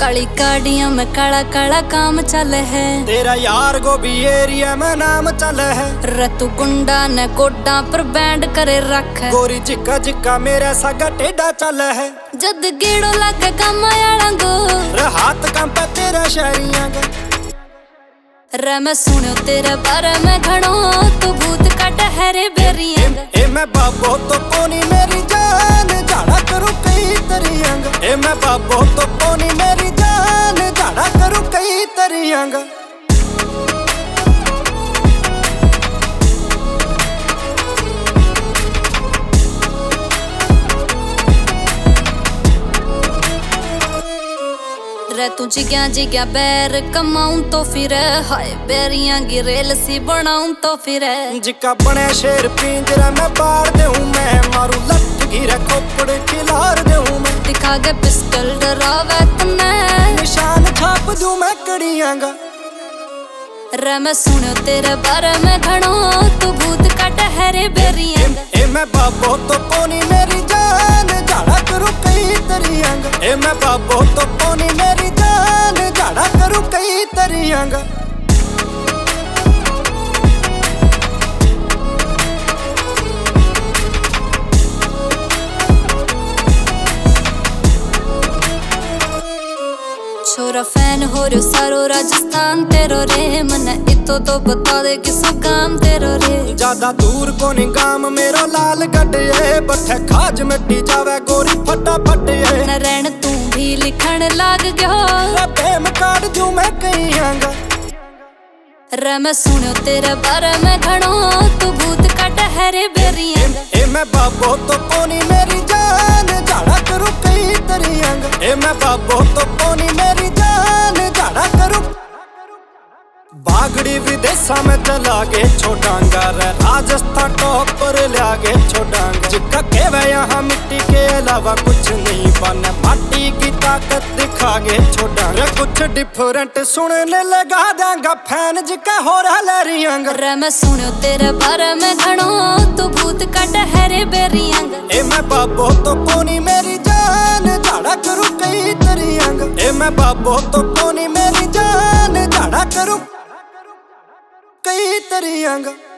काली काड़ियां में काला काला काम चल है। तेरा यार गोभी एरिया में नाम चल है। रतु गुंडा ने कोडा पर बैंड करे रख है। गोरी चिक्का चिक्का मेरा सागा टेढ़ा चल है। जद गेड़ो लागे काम आयालांगो हाथ कंप तेरा शहरियां गा। रे मैं सुनो तेरे बारे में घणो तू भूत का डहरे बेरियां गा। ए मैं बाबो तो कोनी मेरी जान झाड़ा करूं कई तरियां गा। ए मैं बाबो तो कोनी मेरी जान झाड़ा करूं कई तरियां गा। रे तू जिग्या बैर कमाऊं तो फिर हाय बेरियां की रेल सी बनाऊं तो फिर जिका बने शेर पिंजरा में बार दूं मैं मारू लट गिरा खोपड़ खिलार दूं मैं। दिखा के पिस्टल डरावे तने निशान छाप दूं मैं कड़ियां गा। रे मैं सुनो तेरे बारे में घणो तू भूत का डहरे बेरियां गा। ए मैं बाबो तो कोनी मेरी जान झाड़ा करूं कई तरियां गा। ए मैं बाबो तो कोनी मेरी जान झाड़ा करूं कई तरियां गा। छोरा फैन हो रो सारो राजस्थान तेरो रे मन इतो तो बता दे किसो काम तेरो रे। ज्यादा दूर कोनी गाम मेरो लाल गड्ढे बठे खाज मिट्टी जावे गोरी फटाफट न रहन तू भी लिखण लाग गयो प्रेम काट दूं मैं कईयां गा। रे मैं सुनो तेरे बारे में घणो तू भूत का डहरे बेरियां गा। ए मैं बाबो तो कोनी मेरी जान झाड़ा करूं कई तरियां गा। ए मैं बाबो तो कोनी मेरी जान झाड़ा करूं। बागड़ी विदेशा में चला के छोटांगा रे राजस्थान टॉप पर लागे छोटांगा। जिक्का कहवे यहाँ मिट्टी के अलावा कुछ नहीं बने माटी की ताकत दिखा गे छोटांगा। कुछ डिफरेंट सुनने लगा देंगा फैन जिक्का हो रहा लहरियां गा। रे मैं सुनो तेरे बारे में घणो तू भूत का डहरे बेरियां गा। ए मैं बाबो तो कोनी मेरी जान झाड़ा करूं कई तरियां गा। ए मैं बाबो तो कोनी मेरी जान झाड़ा करूं कई तरियां गा।